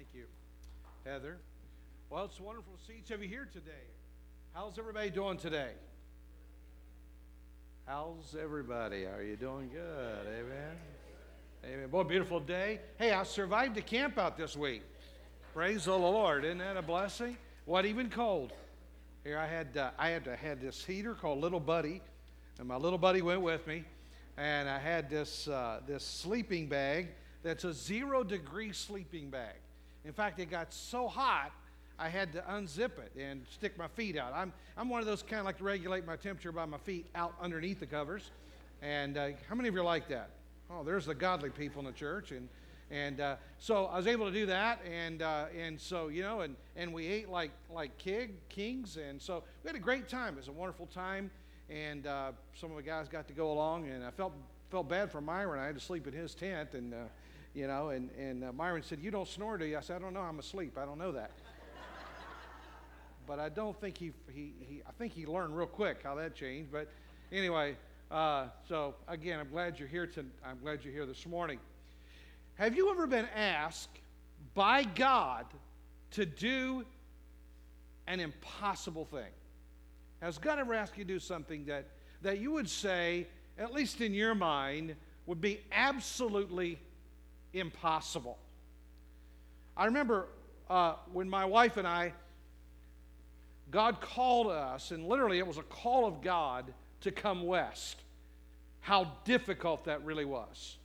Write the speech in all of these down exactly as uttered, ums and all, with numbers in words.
Thank you, Heather. Well, it's wonderful to see each of you here today. How's everybody doing today? How's everybody? Are you doing good? Amen. Amen. Boy, beautiful day. Hey, I survived the camp out this week. Praise the Lord. Isn't that a blessing? What, even cold? Here I had uh, I had to had this heater called Little Buddy, and my little buddy went with me, and I had this uh, this sleeping bag that's a zero degree sleeping bag. In fact, it got so hot I had to unzip it and stick my feet out. I'm I'm one of those kind of like to regulate my temperature by my feet out underneath the covers. And uh, how many of you are like that? Oh, there's the godly people in the church, and and uh, so I was able to do that, and uh, and so you know, and and we ate like like king, kings, and so we had a great time. It was a wonderful time, and uh, some of the guys got to go along, and I felt felt bad for Myron. I had to sleep in his tent, and uh, you know, and and uh, Myron said, "You don't snore, do you?" I said, "I don't know. I'm asleep. I don't know that." But I don't think he, he, he, I think he learned real quick how that changed. But anyway, uh, so again, I'm glad you're here. To, I'm glad you're here this morning. Have you ever been asked by God to do an impossible thing? Has God ever asked you to do something that, that you would say, at least in your mind, would be absolutely impossible? I remember uh, when my wife and I, God called us, and literally it was a call of God to come west. How difficult that really was.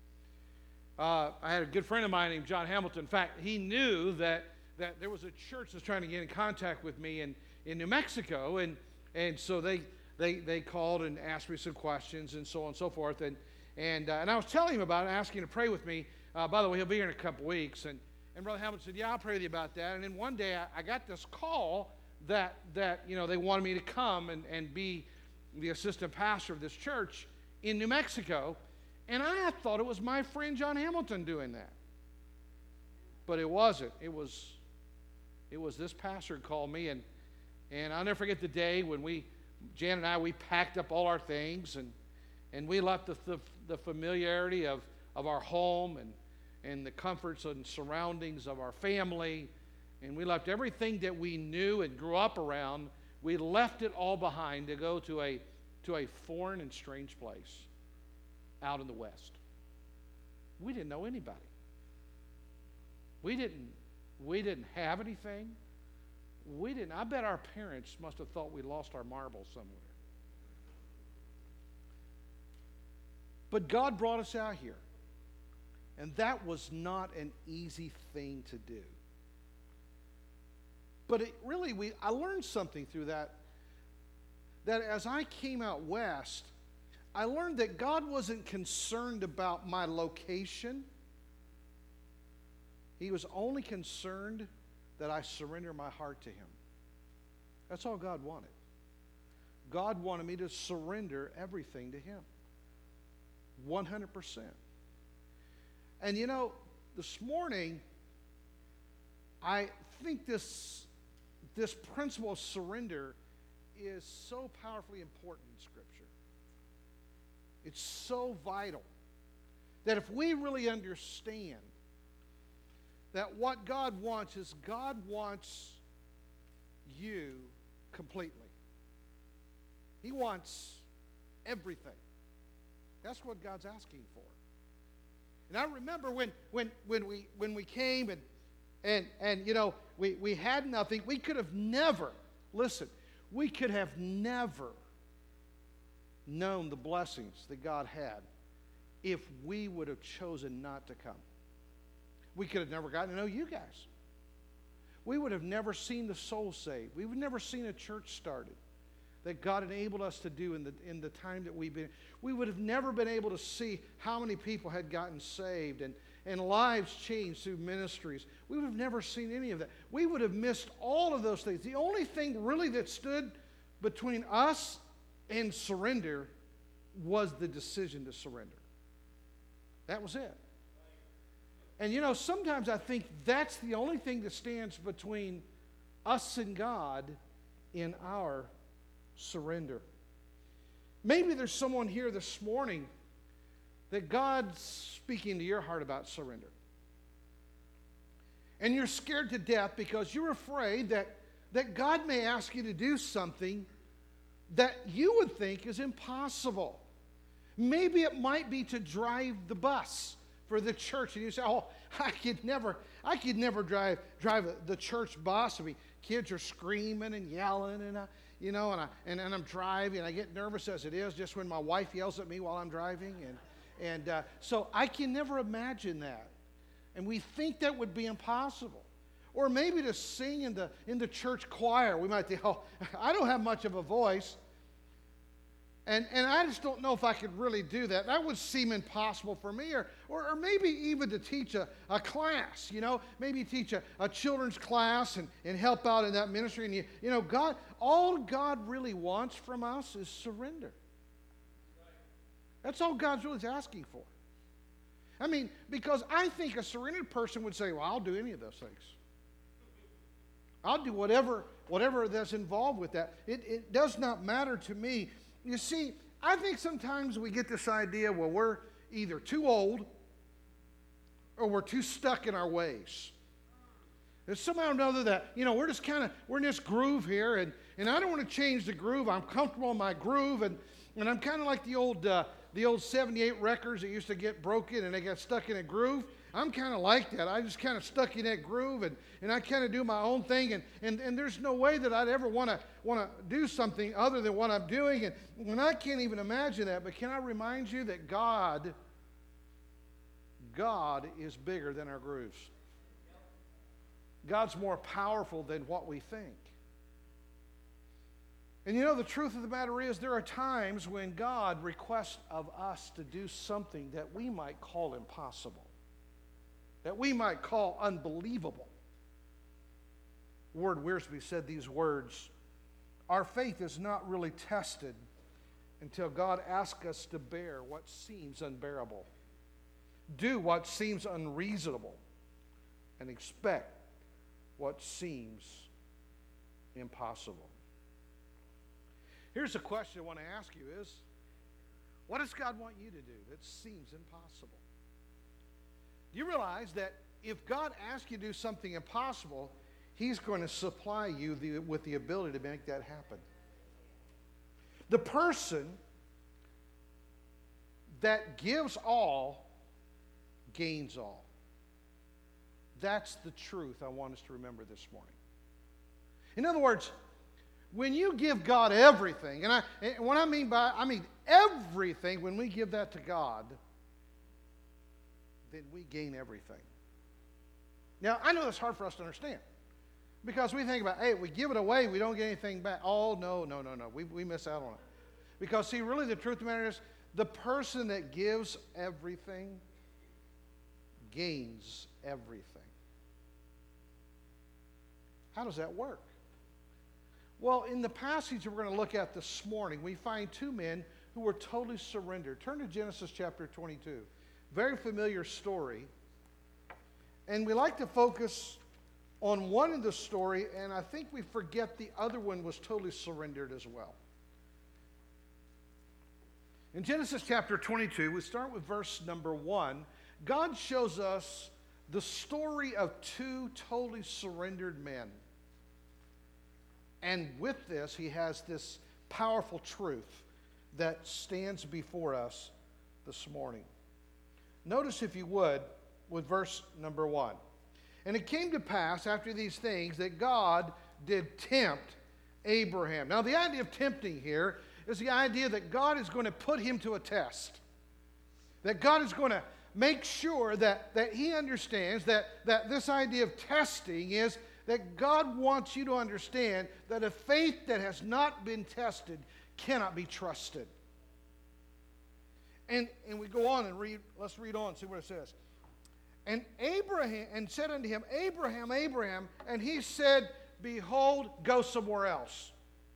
Uh, I had a good friend of mine named John Hamilton. In fact, he knew that, that there was a church that's trying to get in contact with me in, in New Mexico, and, and so they, they, they called and asked me some questions and so on and so forth. And, and, uh, and I was telling him about it, asking him to pray with me. Uh, by the way, he'll be here in a couple weeks. And, and Brother Hamilton said, "Yeah, I'll pray with you about that." And then one day I, I got this call that, that you know, they wanted me to come and, and be the assistant pastor of this church in New Mexico. And I thought it was my friend John Hamilton doing that. But it wasn't. It was it was this pastor who called me. And, and I'll never forget the day when we, Jan and I, we packed up all our things. And, and we left the, the, the familiarity of, of our home and, and the comforts and surroundings of our family. And we left everything that we knew and grew up around. We left it all behind to go to a, to a foreign and strange place out in the West. We didn't know anybody. We didn't, we didn't have anything. We didn't. I bet our parents must have thought we lost our marbles somewhere. But God brought us out here. And that was not an easy thing to do. But it really, we I learned something through that, that as I came out west, I learned that God wasn't concerned about my location. He was only concerned that I surrender my heart to Him. That's all God wanted. God wanted me to surrender everything to Him. one hundred percent. And you know, this morning, I think this... This principle of surrender is so powerfully important in Scripture. It's so vital that if we really understand that what God wants is God wants you completely. He wants everything. That's what God's asking for. And I remember when, when, when, we, when we came and And, and you know, we, we had nothing. We could have never, listen, we could have never known the blessings that God had if we would have chosen not to come. We could have never gotten to know you guys. We would have never seen the soul saved. We would have never seen a church started that God enabled us to do in the, in the time that we've been. We would have never been able to see how many people had gotten saved and and lives changed through ministries. We would have never seen any of that. We would have missed all of those things. The only thing really that stood between us and surrender was the decision to surrender. That was it. And you know, sometimes I think that's the only thing that stands between us and God in our surrender. Maybe there's someone here this morning that God's speaking to your heart about surrender. And you're scared to death because you're afraid that, that God may ask you to do something that you would think is impossible. Maybe it might be to drive the bus for the church. And you say, oh, I could never, I could never drive, drive the church bus. I mean, kids are screaming and yelling, and I, you know, and, I, and, and I'm driving, and I get nervous as it is just when my wife yells at me while I'm driving. And, and uh, so I can never imagine that. And we think that would be impossible. Or maybe to sing in the, in the church choir. We might think, oh, I don't have much of a voice. And, and I just don't know if I could really do that. That would seem impossible for me. Or, or, or maybe even to teach a, a class, you know. Maybe teach a, a children's class and, and help out in that ministry. And, you, you know, God, all God really wants from us is surrender. That's all God's really asking for. I mean, because I think a surrendered person would say, well, I'll do any of those things. I'll do whatever, whatever that's involved with that. It, it does not matter to me. You see, I think sometimes we get this idea, well, we're either too old or we're too stuck in our ways. There's somehow or another that, you know, we're just kind of, we're in this groove here, and, and I don't want to change the groove. I'm comfortable in my groove, and, and I'm kind of like the old... Uh, The old seventy-eight records that used to get broken and they got stuck in a groove. I'm kind of like that. I just kind of stuck in that groove, and, and I kind of do my own thing. And, and, and there's no way that I'd ever want to want to do something other than what I'm doing. And, and I can't even imagine that. But can I remind you that God, God is bigger than our grooves. God's more powerful than what we think. And you know, the truth of the matter is, there are times when God requests of us to do something that we might call impossible, that we might call unbelievable. Ward Wiersbe said these words, our faith is not really tested until God asks us to bear what seems unbearable, do what seems unreasonable, and expect what seems impossible. Here's a question I want to ask you is, what does God want you to do that seems impossible? Do you realize that if God asks you to do something impossible, He's going to supply you the, with the ability to make that happen? The person that gives all gains all. That's the truth I want us to remember this morning. In other words, when you give God everything, and, I, and what I mean by, I mean everything, when we give that to God, then we gain everything. Now, I know that's hard for us to understand, because we think about, hey, we give it away, we don't get anything back. Oh, no, no, no, no, we, we miss out on it. Because, see, really the truth of the matter is, the person that gives everything gains everything. How does that work? Well, in the passage we're going to look at this morning, we find two men who were totally surrendered. Turn to Genesis chapter twenty-two. Very familiar story. And we like to focus on one of the story, and I think we forget the other one was totally surrendered as well. In Genesis chapter twenty-two, we start with verse number one. God shows us the story of two totally surrendered men. And with this, he has this powerful truth that stands before us this morning. Notice, if you would, with verse number one. And it came to pass after these things that God did tempt Abraham. Now, the idea of tempting here is the idea that God is going to put him to a test. That God is going to make sure that, that he understands that, that this idea of testing is that God wants you to understand that a faith that has not been tested cannot be trusted. And, and we go on and read, let's read on, see what it says. And Abraham, and said unto him, Abraham, Abraham, and he said, behold, go somewhere else.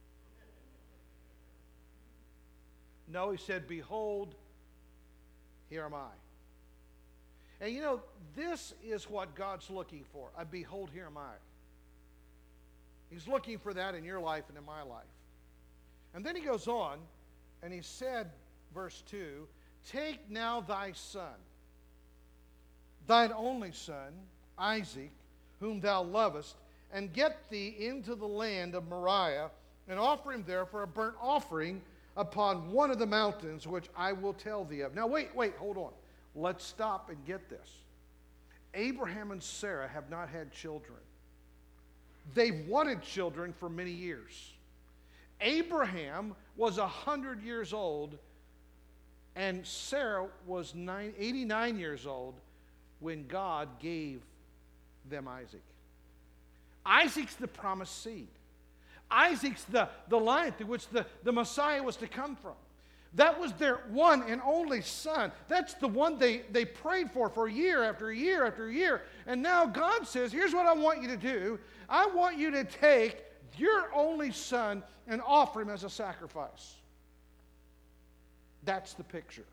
No, he said, behold, here am I. And you know, this is what God's looking for, a behold, here am I. He's looking for that in your life and in my life. And then he goes on, and he said, verse two, take now thy son, thine only son, Isaac, whom thou lovest, and get thee into the land of Moriah, and offer him there for a burnt offering upon one of the mountains which I will tell thee of. Now wait, wait, hold on. Let's stop and get this. Abraham and Sarah have not had children. They've wanted children for many years. Abraham was one hundred years old, and Sarah was eighty-nine years old when God gave them Isaac. Isaac's the promised seed. Isaac's the, the line through which the, the Messiah was to come from. That was their one and only son. That's the one they, they prayed for for year after year after year. And now God says, here's what I want you to do. I want you to take your only son and offer him as a sacrifice. That's the picture.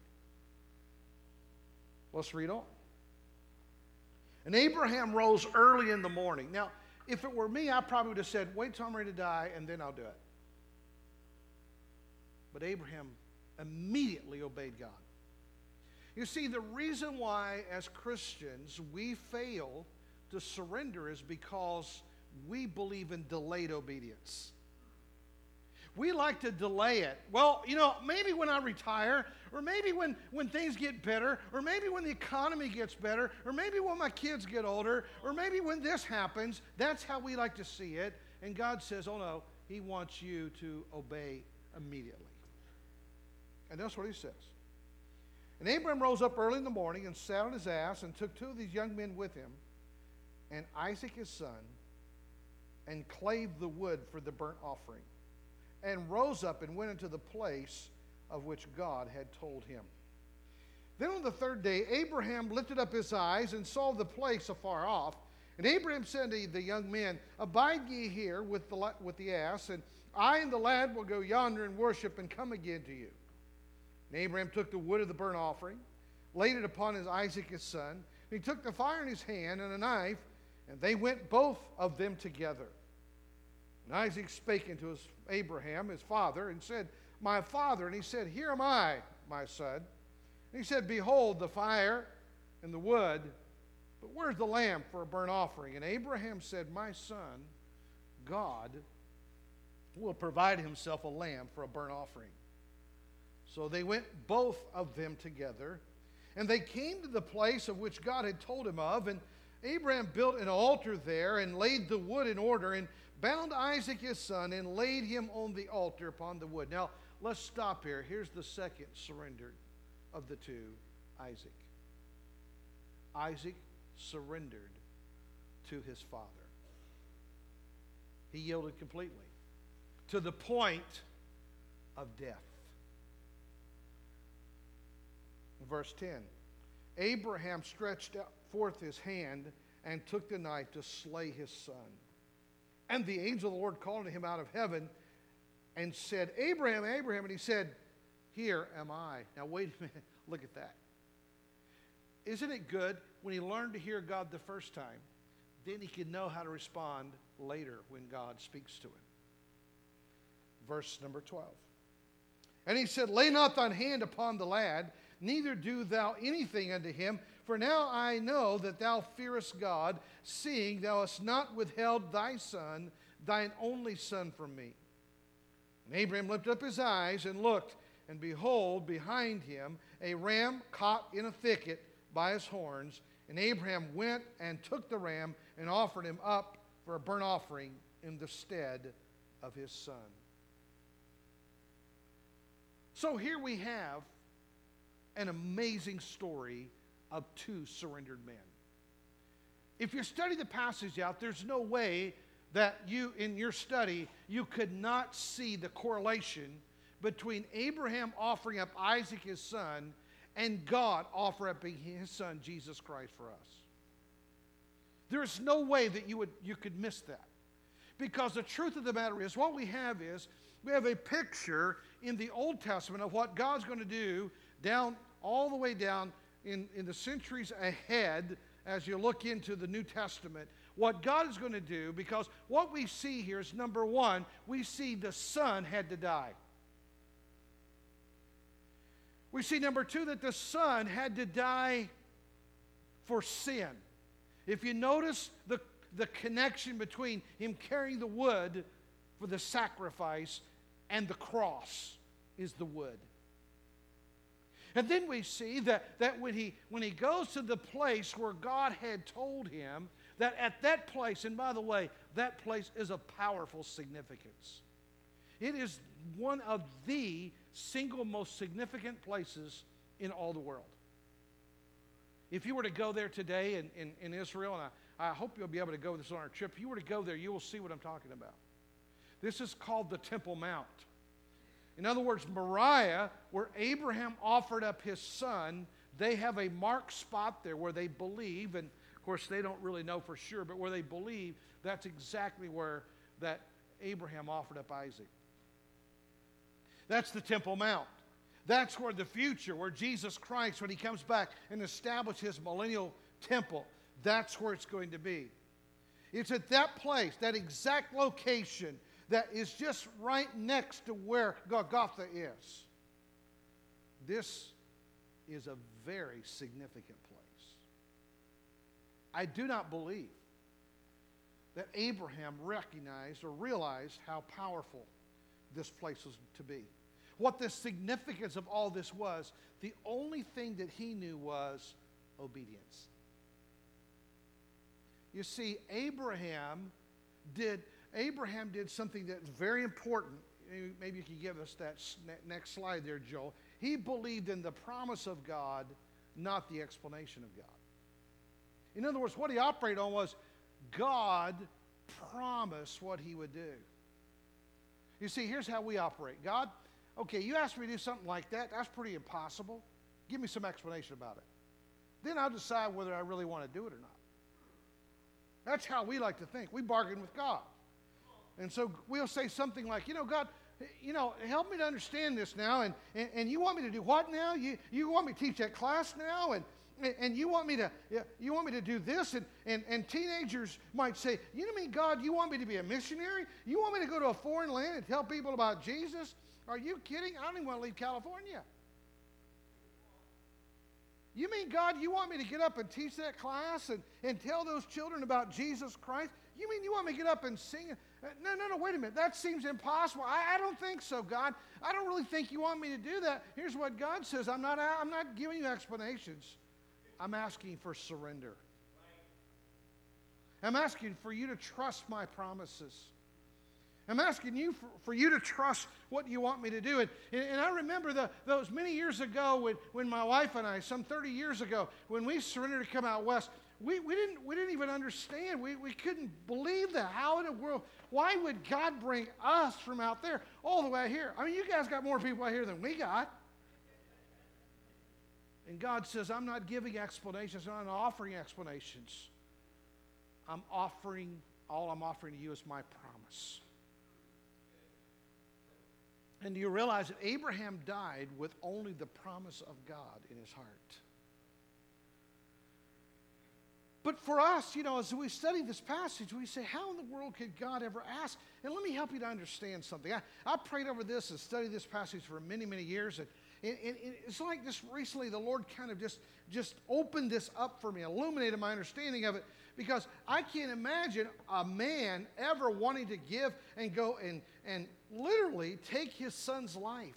Let's read on. And Abraham rose early in the morning. Now, if it were me, I probably would have said, wait till I'm ready to die, and then I'll do it. But Abraham immediately obeyed God. You see, the reason why, as Christians, we fail to surrender is because we believe in delayed obedience. We like to delay it. Well, you know, maybe when I retire, or maybe when, when things get better, or maybe when the economy gets better, or maybe when my kids get older, or maybe when this happens. That's how we like to see it. And God says, oh no, He wants you to obey immediately. And that's what He says. And Abraham rose up early in the morning and sat on his ass and took two of these young men with him, and Isaac his son, and clave the wood for the burnt offering, and rose up and went into the place of which God had told him. Then on the third day, Abraham lifted up his eyes and saw the place afar off. And Abraham said to the young men, abide ye here with the, with the ass, and I and the lad will go yonder and worship and come again to you. And Abraham took the wood of the burnt offering, laid it upon his Isaac his son. And he took the fire in his hand and a knife, and they went both of them together. And Isaac spake unto his Abraham, his father, and said, my father. And he said, here am I, my son. And he said, behold the fire and the wood, but where's the lamb for a burnt offering? And Abraham said, my son, God will provide himself a lamb for a burnt offering. So they went both of them together, and they came to the place of which God had told him of, and Abraham built an altar there and laid the wood in order, and bound Isaac his son, and laid him on the altar upon the wood. Now, let's stop here. Here's the second surrender of the two, Isaac. Isaac surrendered to his father. He yielded completely, to the point of death. Verse ten, Abraham stretched out forth his hand and took the knife to slay his son. And the angel of the Lord called to him out of heaven and said, Abraham, Abraham. And he said, here am I. Now wait a minute. Look at that. Isn't it good when he learned to hear God the first time, then he can know how to respond later when God speaks to him. Verse number twelve. And he said, lay not thine hand upon the lad, neither do thou anything unto him, for now I know that thou fearest God, seeing thou hast not withheld thy son, thine only son, from me. And Abraham lifted up his eyes and looked, and behold, behind him a ram caught in a thicket by his horns. And Abraham went and took the ram and offered him up for a burnt offering in the stead of his son. So here we have an amazing story of two surrendered men. If you study the passage out, there's no way that you, in your study, you could not see the correlation between Abraham offering up Isaac his son and God offering up his son Jesus Christ for us. There's no way that you would you could miss that. Because the truth of the matter is, what we have is, we have a picture in the Old Testament of what God's going to do down all the way down in, in the centuries ahead as you look into the New Testament. What God is going to do, because what we see here is, number one, we see the son had to die. We see, number two, that the son had to die for sin. If you notice the, the connection between him carrying the wood for the sacrifice and the cross is the wood. And then we see that, that when he when he goes to the place where God had told him, that at that place, and by the way, that place is of powerful significance. It is one of the single most significant places in all the world. If you were to go there today in, in, in Israel, and I, I hope you'll be able to go with us on our trip, if you were to go there, you will see what I'm talking about. This is called the Temple Mount. In other words, Moriah, where Abraham offered up his son, they have a marked spot there where they believe, and of course they don't really know for sure, but where they believe that's exactly where that Abraham offered up Isaac. That's the Temple Mount. That's where the future, where Jesus Christ, when he comes back and establishes his millennial temple, that's where it's going to be. It's at that place, that exact location, that is just right next to where Golgotha is. This is a very significant place. I do not believe that Abraham recognized or realized how powerful this place was to be. What the significance of all this was, the only thing that he knew was obedience. You see, Abraham did Abraham did something that's very important. Maybe you could give us that next slide there, Joel. He believed in the promise of God, not the explanation of God. In other words, what he operated on was God promised what he would do. You see, here's how we operate. God, okay, you asked me to do something like that. That's pretty impossible. Give me some explanation about it. Then I'll decide whether I really want to do it or not. That's how we like to think. We bargain with God. And so we'll say something like, you know, God, you know, help me to understand this now. And, and, and you want me to do what now? You, you want me to teach that class now? And, and you want me to you want me to do this? And, and, and teenagers might say, you know, mean, God, you want me to be a missionary? You want me to go to a foreign land and tell people about Jesus? Are you kidding? I don't even want to leave California. You mean, God, you want me to get up and teach that class and, and tell those children about Jesus Christ? You mean you want me to get up and sing? No, no, no, wait a minute. That seems impossible. I, I don't think so, God. I don't really think you want me to do that. Here's what God says. I'm not, I'm not giving you explanations. I'm asking for surrender. I'm asking for you to trust my promises. I'm asking you for, for you to trust what you want me to do. And, and, and I remember the, those many years ago when, when my wife and I, some thirty years ago, when we surrendered to come out west, we, we, didn't, we didn't even understand. We, we couldn't believe that. How in the world, why would God bring us from out there all the way out here? I mean, you guys got more people out here than we got. And God says, I'm not giving explanations. I'm not offering explanations. I'm offering, all I'm offering to you is my promise. And do you realize that Abraham died with only the promise of God in his heart? But for us, you know, as we study this passage, we say, how in the world could God ever ask? And let me help you to understand something. I, I prayed over this and studied this passage for many, many years. And, and, and it's like just recently the Lord kind of just, just opened this up for me, illuminated my understanding of it. Because I can't imagine a man ever wanting to give and go and, and literally take his son's life.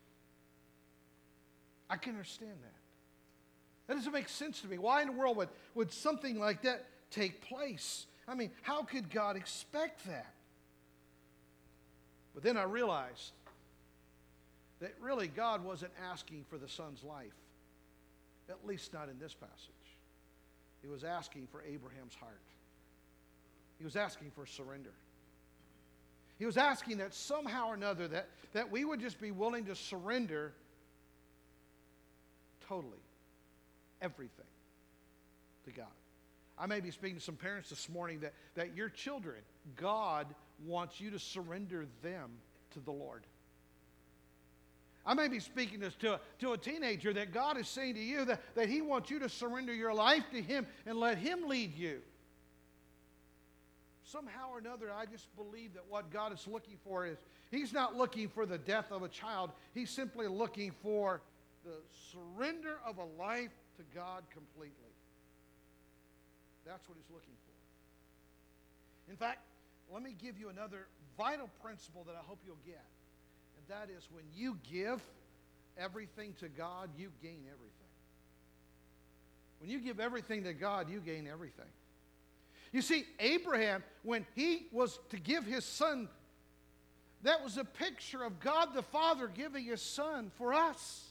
I can understand that. That doesn't make sense to me. Why in the world would, would something like that take place? I mean, how could God expect that? But then I realized that really God wasn't asking for the son's life, at least not in this passage. He was asking for Abraham's heart. He was asking for surrender. He was asking that somehow or another that, that we would just be willing to surrender totally everything to God. I may be speaking to some parents this morning that, that your children, God wants you to surrender them to the Lord. I may be speaking this to a, to a teenager that God is saying to you that, that He wants you to surrender your life to Him and let Him lead you. Somehow or another, I just believe that what God is looking for is, He's not looking for the death of a child. He's simply looking for the surrender of a life to God completely. That's what He's looking In fact, let me give you another vital principle that I hope you'll get. And that is when you give everything to God, you gain everything. When you give everything to God, you gain everything. You see, Abraham, when he was to give his son, that was a picture of God the Father giving his son for us.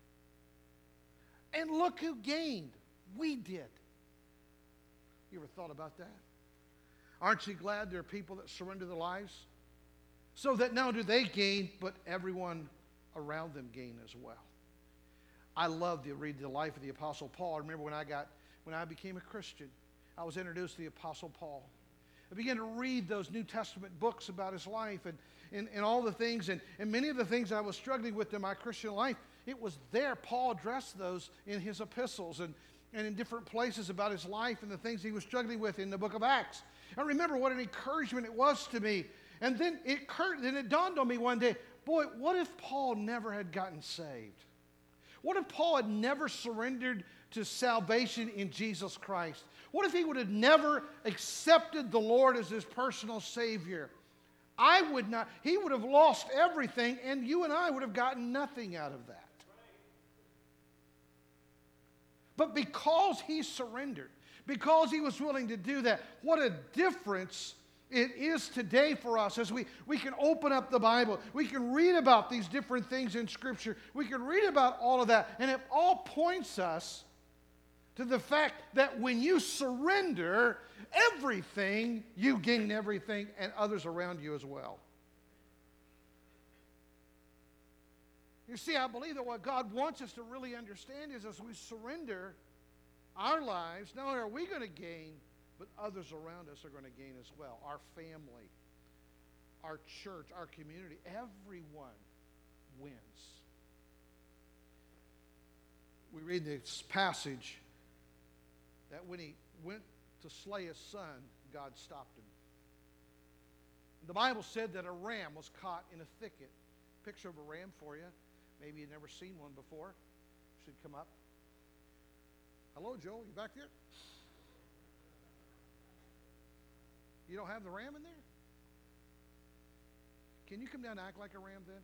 And look who gained. We did. You ever thought about that? Aren't you glad there are people that surrender their lives? So that not only do they gain, but everyone around them gain as well. I love to read the life of the Apostle Paul. I remember when I got, when I became a Christian, I was introduced to the Apostle Paul. I began to read those New Testament books about his life and, and, and all the things, and, and many of the things I was struggling with in my Christian life, it was there. Paul addressed those in his epistles and, and in different places about his life and the things he was struggling with in the book of Acts. I remember what an encouragement it was to me. And then it, occurred, then it dawned on me one day, boy, what if Paul never had gotten saved? What if Paul had never surrendered to salvation in Jesus Christ? What if he would have never accepted the Lord as his personal Savior? I would not. He would have lost everything, and you and I would have gotten nothing out of that. But because he surrendered, because he was willing to do that, what a difference it is today for us as we, we can open up the Bible. We can read about these different things in Scripture. We can read about all of that. And it all points us to the fact that when you surrender everything, you gain everything and others around you as well. You see, I believe that what God wants us to really understand is as we surrender our lives, not only are we going to gain, but others around us are going to gain as well. Our family, our church, our community, everyone wins. We read this passage that when he went to slay his son, God stopped him. The Bible said that a ram was caught in a thicket. Picture of a ram for you. Maybe you've never seen one before. Should come up. Hello, Joe. You back there? You don't have the ram in there? Can you come down and act like a ram then?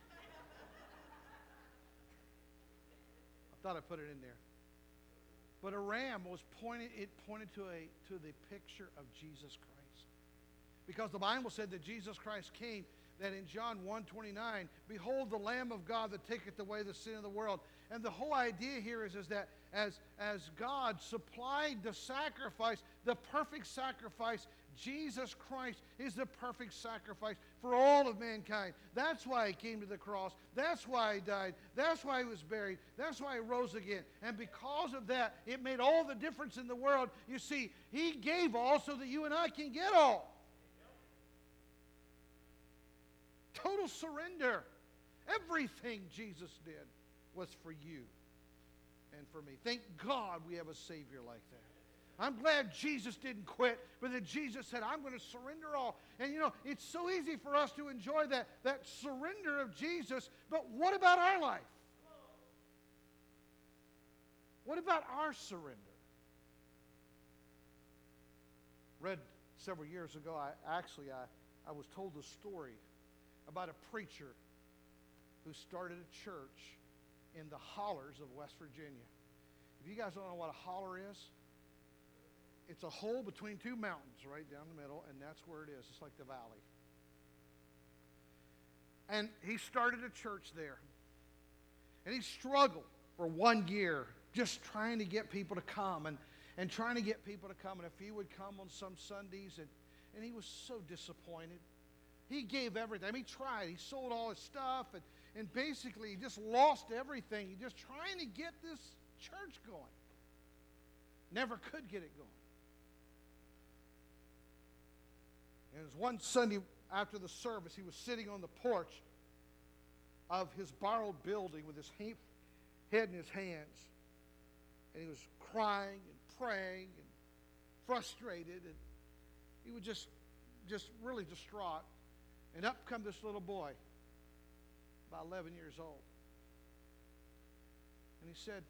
I thought I put it in there. But a ram was pointed, it pointed to a to the picture of Jesus Christ. Because the Bible said that Jesus Christ came, that in John one twenty-nine, behold the Lamb of God that taketh away the sin of the world. And the whole idea here is, is that as, as God supplied the sacrifice, the perfect sacrifice, Jesus Christ is the perfect sacrifice for all of mankind. That's why he came to the cross. That's why he died. That's why he was buried. That's why he rose again. And because of that, it made all the difference in the world. You see, he gave all so that you and I can get all. Total surrender. Everything Jesus did was for you and for me. Thank God we have a Savior like that. I'm glad Jesus didn't quit, but that Jesus said, I'm going to surrender all. And you know, it's so easy for us to enjoy that, that surrender of Jesus, but what about our life? What about our surrender? Read several years ago, I actually, I, I was told a story about a preacher who started a church in the hollers of West Virginia. If you guys don't know what a holler is, it's a hole between two mountains right down the middle, and that's where it is. It's like the valley. And he started a church there. And he struggled for one year just trying to get people to come and, and trying to get people to come. And if he would come on some Sundays, and, and he was so disappointed. He gave everything. I mean, he tried. He sold all his stuff, and, and basically he just lost everything. He just trying to get this church going. Never could get it going. And it was one Sunday after the service, he was sitting on the porch of his borrowed building with his head in his hands. And he was crying and praying and frustrated. And he was just, just really distraught. And up come this little boy, about eleven years old. And he said,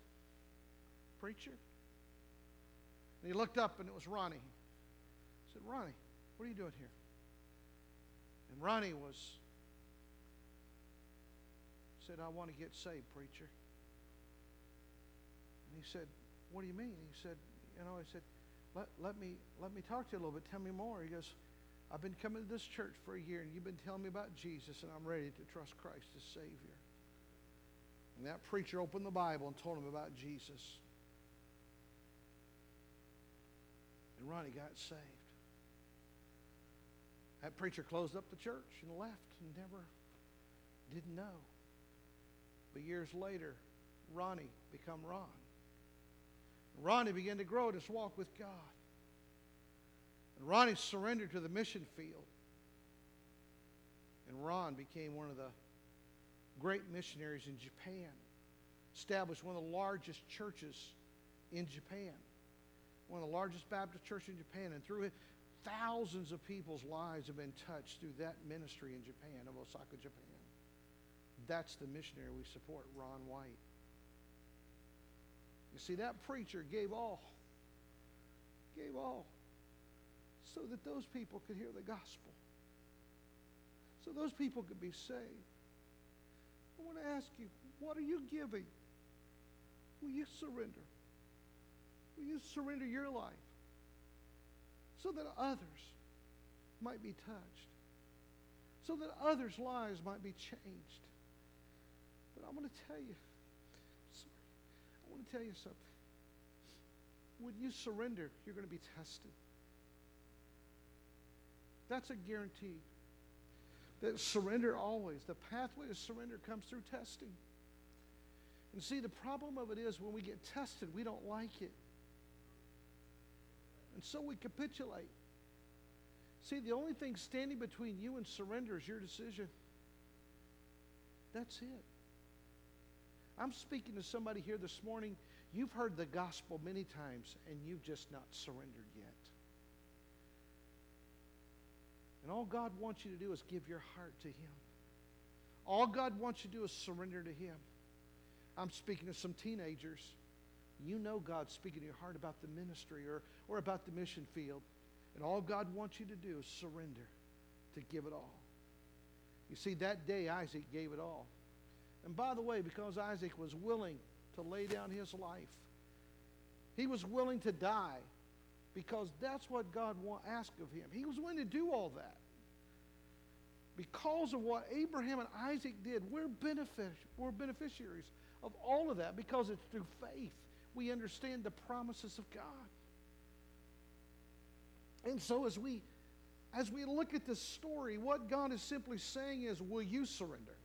"Preacher?" And he looked up, and it was Ronnie. He said, "Ronnie, What are you doing here? And Ronnie was, said, I want to get saved, preacher. And he said, what do you mean? He said, you know, I said, let, let me let me talk to you a little bit. Tell me more. He goes, I've been coming to this church for a year, and you've been telling me about Jesus, and I'm ready to trust Christ as Savior. And that preacher opened the Bible and told him about Jesus. And Ronnie got saved. That preacher closed up the church and left and never didn't know. But years later, Ronnie became Ron. Ronnie began to grow in his walk with God. And Ronnie surrendered to the mission field. And Ron became one of the great missionaries in Japan. Established one of the largest churches in Japan. One of the largest Baptist churches in Japan. And through it, thousands of people's lives have been touched through that ministry in Japan, of Osaka, Japan. That's the missionary we support, Ron White. You see, that preacher gave all. Gave all. So that those people could hear the gospel. So those people could be saved. I want to ask you, what are you giving? Will you surrender? Will you surrender your life so that others might be touched? So that others' lives might be changed? But I'm going to tell you, sorry, I want to tell you something. When you surrender, you're going to be tested. That's a guarantee. That surrender always, the pathway to surrender comes through testing. And see, the problem of it is when we get tested, we don't like it. And so we capitulate. See, the only thing standing between you and surrender is your decision. That's it. I'm speaking to somebody here this morning. You've heard the gospel many times, and you've just not surrendered yet. And all God wants you to do is give your heart to Him. All God wants you to do is surrender to Him. I'm speaking to some teenagers. You know God's speaking to your heart about the ministry or, or about the mission field. And all God wants you to do is surrender, to give it all. You see, that day Isaac gave it all. And by the way, because Isaac was willing to lay down his life, he was willing to die because that's what God asked of him. He was willing to do all that. Because of what Abraham and Isaac did, we're, benefic- we're beneficiaries of all of that because it's through faith we understand the promises of God. And so as we, as we look at this story, what God is simply saying is, will you surrender?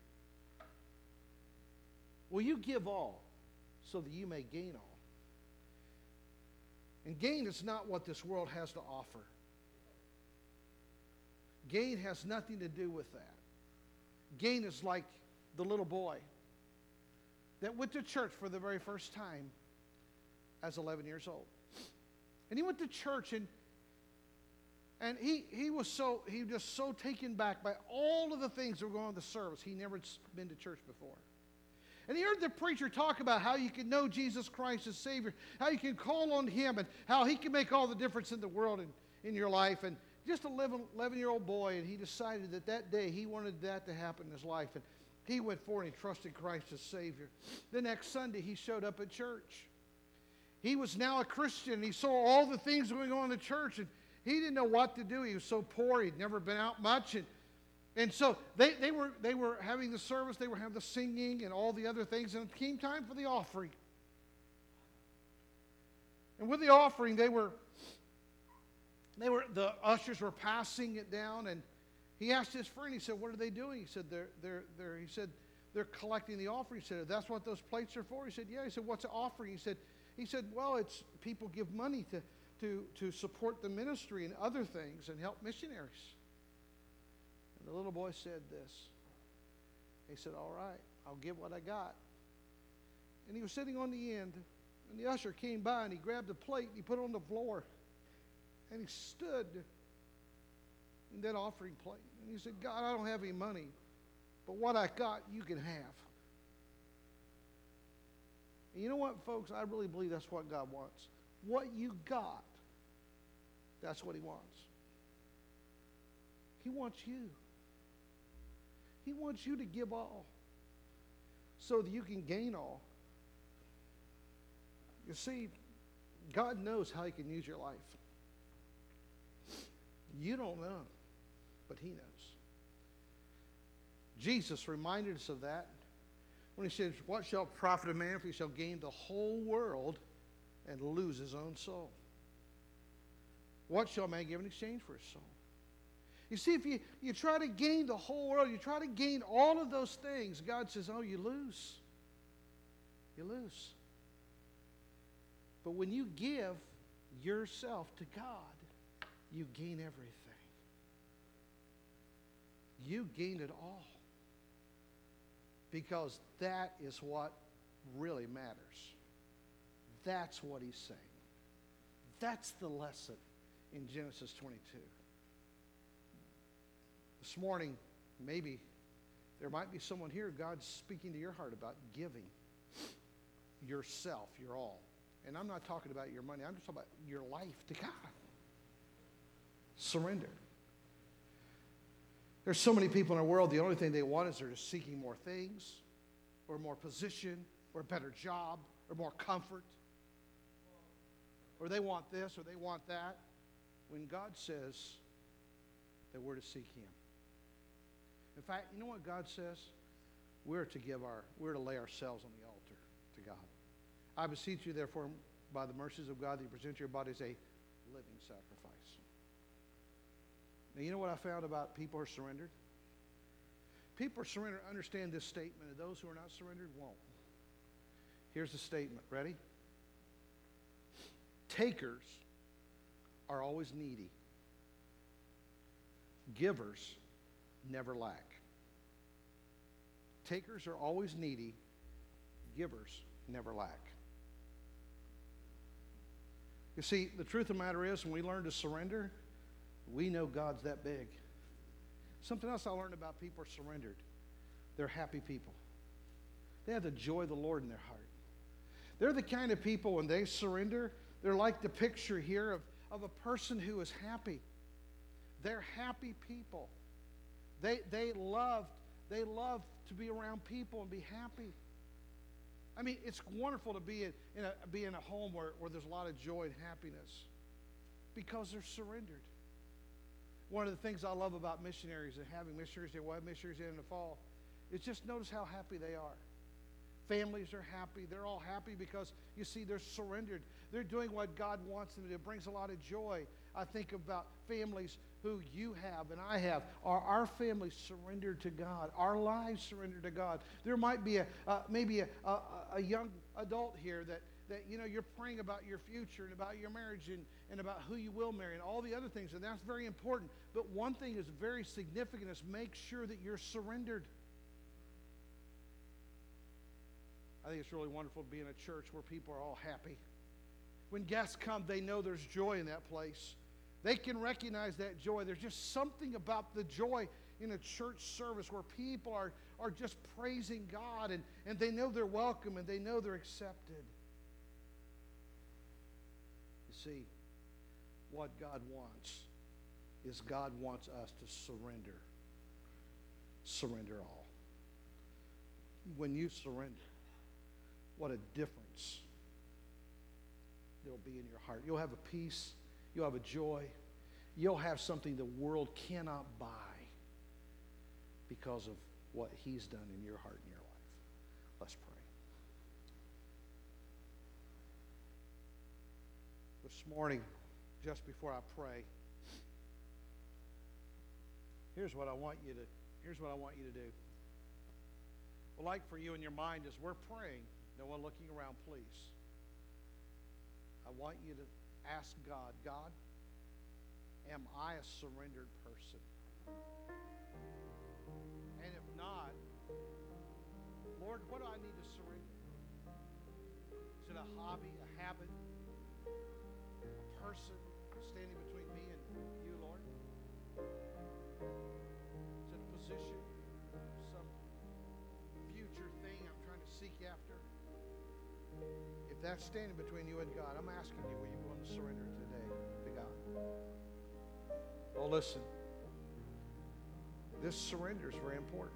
Will you give all so that you may gain all? And gain is not what this world has to offer. Gain has nothing to do with that. Gain is like the little boy that went to church for the very first time as eleven years old. And he went to church and and he he was so he was just so taken back by all of the things that were going on in the service. He never been to church before. And he heard the preacher talk about how you can know Jesus Christ as Savior, how you can call on Him, and how He can make all the difference in the world and in your life. And just an eleven-year-old boy, and he decided that that day he wanted that to happen in his life. And he went forward and he trusted Christ as Savior. The next Sunday, he showed up at church. He was now a Christian. He saw all the things going on in the church, and he didn't know what to do. He was so poor. He'd never been out much. And And so they, they, were, they were having the service, they were having the singing and all the other things, and it came time for the offering. And with the offering, they were, they were the ushers were passing it down, and he asked his friend, he said, what are they doing? He said, they're, they're, they're, he said, they're collecting the offering. He said, that's what those plates are for? He said, yeah. He said, what's the offering? He said, he said, well, it's people give money to, to, to support the ministry and other things and help missionaries. And the little boy said this. He said, all right, I'll give what I got. And he was sitting on the end, and the usher came by, and he grabbed a plate, and he put it on the floor, and he stood in that offering plate. And he said, God, I don't have any money, but what I got, you can have. And you know what, folks? I really believe that's what God wants. What you got, that's what He wants. He wants you. He wants you to give all so that you can gain all. You see, God knows how He can use your life. You don't know, but He knows. Jesus reminded us of that when He says, what shall it profit a man if he shall gain the whole world and lose his own soul? What shall a man give in exchange for his soul? You see, if you, you try to gain the whole world, you try to gain all of those things, God says, oh, you lose. You lose. But when you give yourself to God, you gain everything. You gain it all. Because that is what really matters. That's what He's saying. That's the lesson in Genesis twenty-two. This morning, maybe there might be someone here, God's speaking to your heart about giving yourself, your all. And I'm not talking about your money. I'm just talking about your life to God. Surrender. There's so many people in our world, the only thing they want is they're just seeking more things, or more position, or a better job, or more comfort. Or they want this, or they want that. When God says that we're to seek Him. In fact, you know what God says? We're to give our, we're to lay ourselves on the altar to God. I beseech you, therefore, by the mercies of God, that you present your body as a living sacrifice. Now, you know what I found about people who are surrendered? People who are surrendered understand this statement, and those who are not surrendered won't. Here's the statement. Ready? Takers are always needy. Givers never lack. Takers are always needy. Givers never lack. You see, the truth of the matter is, when we learn to surrender, we know God's that big. Something else I learned about people who are surrendered. They're happy people. They have the joy of the Lord in their heart. They're the kind of people, when they surrender, they're like the picture here of, of a person who is happy. They're happy people. They, they, love, they love to be around people and be happy. I mean, it's wonderful to be in, in, a, be in a home where, where there's a lot of joy and happiness because they're surrendered. One of the things I love about missionaries and having missionaries here, we'll have missionaries in the fall, is just notice how happy they are. Families are happy. They're all happy because, you see, they're surrendered. They're doing what God wants them to do. It brings a lot of joy. I think about families who you have and I have. Are our families surrendered to God? Our lives surrendered to God? There might be a uh, maybe a, a, a young adult here that, that, you know, you're praying about your future and about your marriage and, and about who you will marry and all the other things, and that's very important. But one thing is very significant is make sure that you're surrendered. I think it's really wonderful to be in a church where people are all happy. When guests come, they know there's joy in that place. They can recognize that joy. There's just something about the joy in a church service where people are, are just praising God, and, and they know they're welcome and they know they're accepted. You see, what God wants is God wants us to surrender. Surrender all. When you surrender, what a difference there will be in your heart. You'll have a peace. You'll have a joy. You'll have something the world cannot buy because of what He's done in your heart and your life. Let's pray. This morning, just before I pray, here's what I want you to, here's what I want you to do. Well, like for you in your mind as we're praying, no one looking around, please. I want you to ask God, God, am I a surrendered person? And if not, Lord, what do I need to surrender? Is it a hobby, a habit, a person standing between me and you, Lord? Is it a position, some future thing I'm trying to seek after? If that's standing between you and God, I'm asking you, will you want to surrender today to God? Oh, listen. This surrender is very important.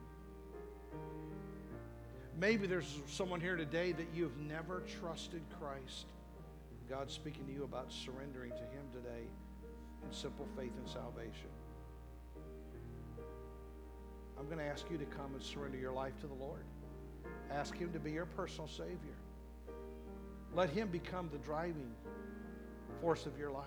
Maybe there's someone here today that you've never trusted Christ. God's speaking to you about surrendering to Him today in simple faith and salvation. I'm going to ask you to come and surrender your life to the Lord. Ask Him to be your personal Savior. Let Him become the driving force of your life.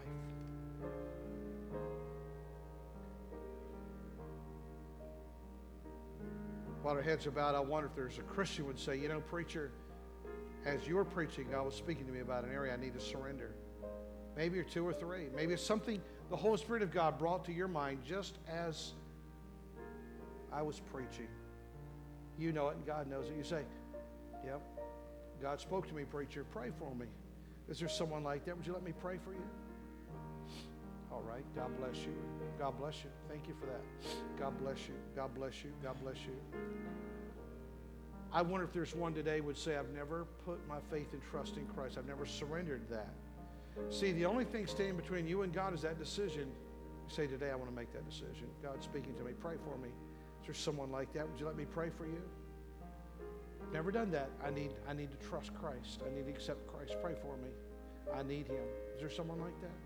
While our heads are bowed, I wonder if there's a Christian would say, you know, preacher, as you were preaching, God was speaking to me about an area I need to surrender. Maybe you're two or three. Maybe it's something the Holy Spirit of God brought to your mind just as I was preaching. You know it and God knows it. You say, yep, God spoke to me, preacher. Pray for me. Is there someone like that? Would you let me pray for you? All right. God bless you. God bless you. Thank you for that. God bless you. God bless you. God bless you. I wonder if there's one today would say, I've never put my faith and trust in Christ. I've never surrendered that. See, the only thing standing between you and God is that decision. You say, today I want to make that decision. God's speaking to me. Pray for me. Is there someone like that? Would you let me pray for you? Never done that. I need, I need to trust Christ. I need to accept Christ. Pray for me. I need Him. Is there someone like that?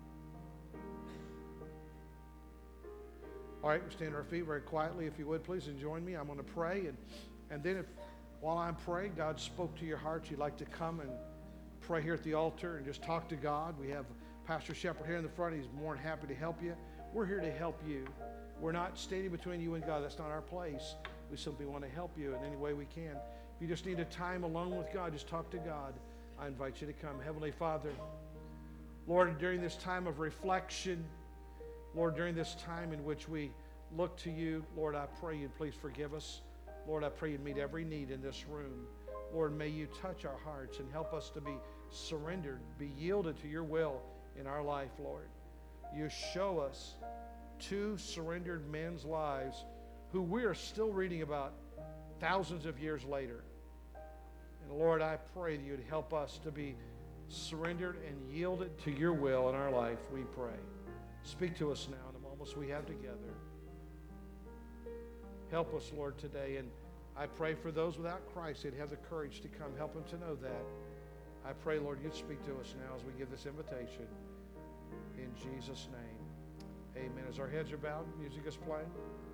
All right, we stand on our feet very quietly, if you would, please, and join me. I'm going to pray, and, and then if while I'm praying, God spoke to your heart, you'd like to come and pray here at the altar and just talk to God. We have Pastor Shepard here in the front. He's more than happy to help you. We're here to help you. We're not standing between you and God. That's not our place. We simply want to help you in any way we can. If you just need a time alone with God, just talk to God. I invite you to come. Heavenly Father, Lord, during this time of reflection, Lord, during this time in which we look to you, Lord, I pray you'd please forgive us. Lord, I pray you'd meet every need in this room. Lord, may you touch our hearts and help us to be surrendered, be yielded to your will in our life, Lord. You show us two surrendered men's lives who we are still reading about thousands of years later. And Lord, I pray that you'd help us to be surrendered and yielded to your will in our life, we pray. Speak to us now in the moments we have together. Help us, Lord, today. And I pray for those without Christ, they'd have the courage to come. Help them to know that. I pray, Lord, you'd speak to us now as we give this invitation. In Jesus' name, amen. As our heads are bowed, music is playing.